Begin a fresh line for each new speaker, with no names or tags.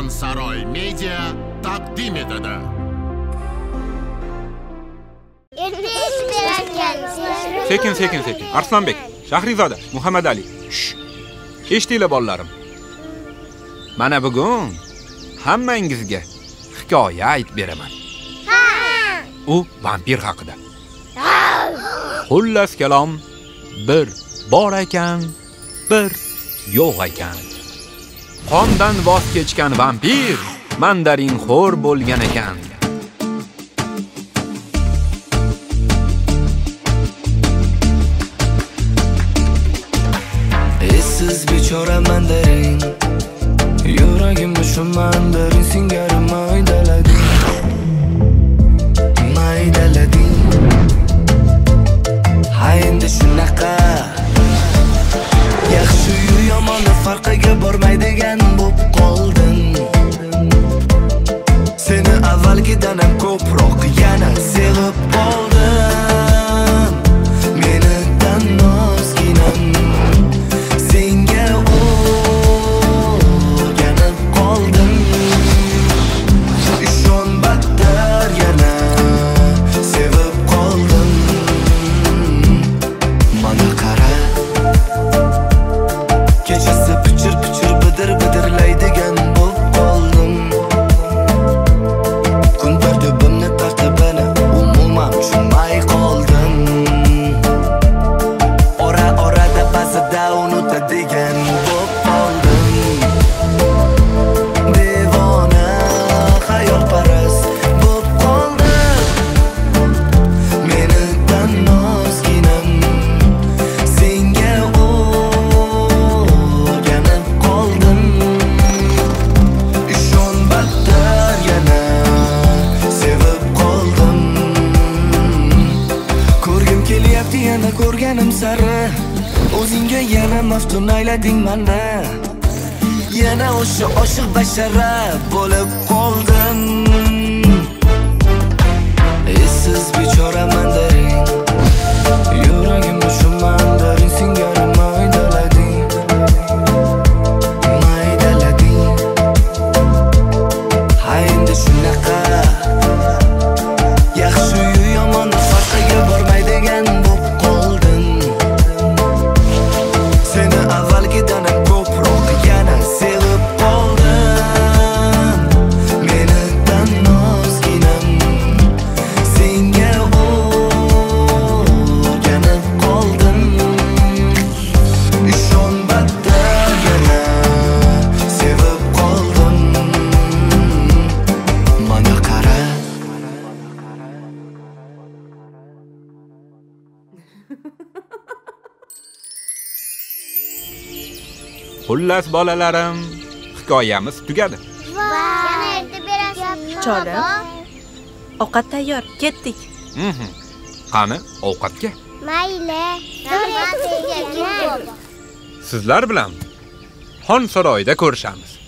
Xonsaroy Media taqdim etadi.
Sekin. Arslonbek, Shahrizoda, Muhammad Ali. Eshtinglar bolalarim. Mana bugun hammangizga hikoya aytib beraman. U vampir haqida. Xullas kalom, bir bor ekan, bir yo'q ekan. Qondan voz kechgan vampir mandarinxo'r bo'lgan ekan.
Siz bechora mandarin, yuragimni shu mandarin singari maydalading. Ha endi shunaqa yaxshi-yu yomonni farqiga bormaydigan bo'p qoldin. Seni avvalgidan ham ko'proq yana sevib qoldim. Meni tan ozginam senga o'rganib qoldim. Ishon battar yana sevib qoldim. Mana qara, kechasi pichir bidirlaydigan bo'p qoldim. Kun tartibimni tartibini umuman tushunmay qoldim. Ora-orada ba'zida unutadigan bo'p qoldim. Devona xayolparast bo'p qoldim. Meni tan ozginam senga o'rganib qoldim. Ishon battar yana sevib qoldim. Ko'rgim kelyapti yana ko'rganim sari, o'zingga yana maftun aylading meni. Yana o'sha oshiq bashara bo'lib qoldim. Siz bechora mandarin, yuragimni shu mandarin singari maydalading. Ha endi shunaqa yaxshi-yu yomonni farqiga bormaydigan bo'p qoldin. Seni avvalgidan ham ko'proq yana sevib qoldim. Meni tan ozginam senga o'rganib qoldim. Ishon battar yana sevib qoldim. Mana qara.
Xullas bolalarim, hikoyamiz tugadi.
Yana aytib berasiz.
Cholim, ovqat tayyor, ketdik.
Qani, ovqatga.
Mayli.
Sizlar bilan Xonsaroyda ko'rishamiz.